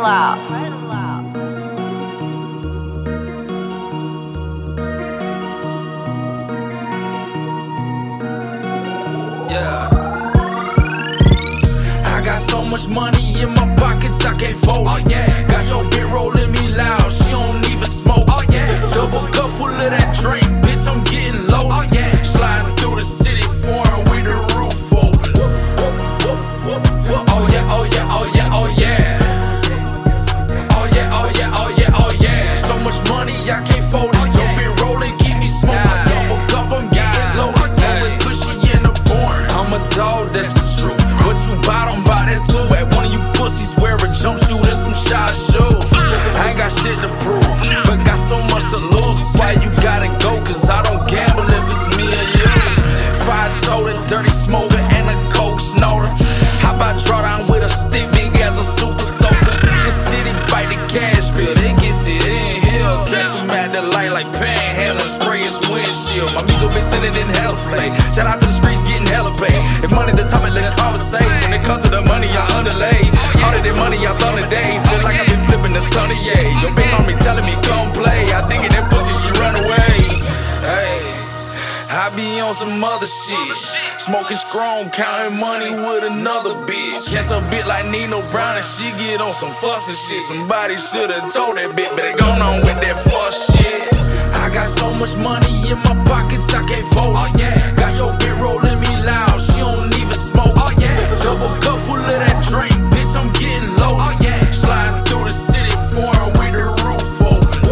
Yeah. I got so much money in my pockets I can't fold. Oh yeah. Got your bitch rolling me loud, she don't even smoke. Oh yeah. Double cup full of that drink, bitch, I'm getting low. Oh yeah. Sliding through the city foreign with the roof open. Oh yeah, oh yeah, oh yeah, oh yeah. Oh yeah, oh yeah, oh yeah, oh yeah. So much money I can't fold it. Your bitch rolling, keep me smoking. Double cup, I'm getting low. Going cushy in the foreign. I'm a dog, that's the truth. What you bout, I'm bout that too. At one of you pussies wear a jumpsuit and some shot shoes. I ain't got shit to prove, but got so much to lose. That's why you gotta go, cause I don't gamble if it's me or you. Five-toed, dirty smoker, and a coke snorter. How about draw down with a stick big as a super soaker? The city bite the cash bill, they get shit in here. Catch them at the light like panhandling, spray his windshield. My amigo been sitting in hell play. Shout out to the streets getting hella paid. If money the topic, let us conversate. When it comes to the money, I underlay. All of that money I thought today. Feel like I've been flipping the ton of yay. Your big homie telling me come play. I think in that pussy she run away. Hey, I be on some other shit. Smoking strong, counting money with another bitch. Catch a bit like Nino Brown and she get on some fuss and shit. Somebody should've told that bitch, better go on with that fuss shit. I got so much money in my pockets I can't fold. Oh yeah. Got your bitch rolling me loud, she don't even smoke. Oh yeah. Double cup full of that drink, bitch, I'm getting low. Oh yeah. Sliding through the city foreign with the roof open.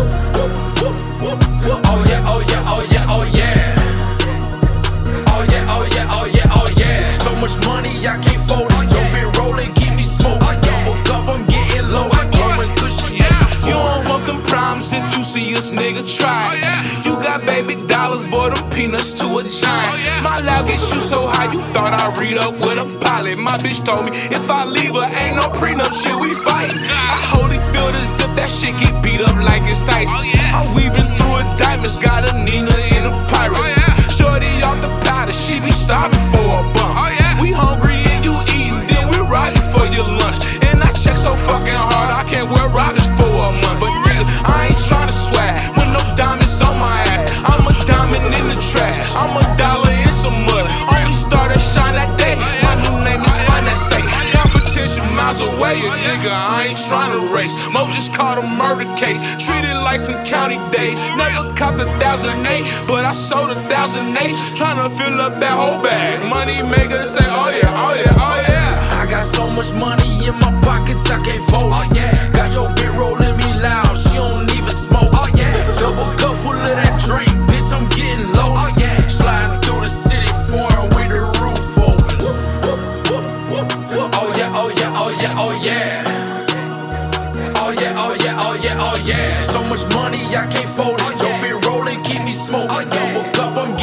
Oh yeah, oh yeah, oh yeah, oh yeah. Oh yeah, oh yeah, oh yeah, oh yeah. So much money I can't fold it. Your bitch rolling, keep me smoking. Double cup, I'm getting low. Blowing cushy. You don't want them problems if you see us nigga try. You got baby dollars, boy, them peanuts to a giant. My loud gets you so high, you thought I'd read up with a pilot. My bitch told me if I leave her, ain't no prenup shit, we fightin'. I holy feel as if that shit get beat up like it's Tyson. I'm weaving through a diamonds, got a Nina in a pirate. Shorty off the powder, she be starving for a bump. We hungry and you eatin', then we riding for your lunch. And I check so fucking hard, I can't wear Robbins for a month. But nigga, I ain't tryna swag with no diamonds on my ass. I'm a diamond in the trash, I'm a dollar in some mud. Only started shine that day, my new name is Finesse. Competition miles away, a nigga, I ain't tryna race. Mo just caught a murder case, treated like some county days. Never copped 1,008, but I sold 1,008. Tryna fill up that whole bag. Money maker say, oh yeah, oh yeah, oh yeah. I got so much money in my pockets I can't fold. Oh yeah. Got your bitch rolling me loud, she don't even smoke. Oh yeah. Double cup full of that drink, bitch, I'm getting low. Oh yeah. Sliding through the city foreign with the roof open. Oh yeah, oh yeah, oh yeah, oh yeah. Oh yeah, oh yeah, oh yeah, oh yeah. So much money I can't fold it. Your bitch rolling, keep me smoking. Double cup, I'm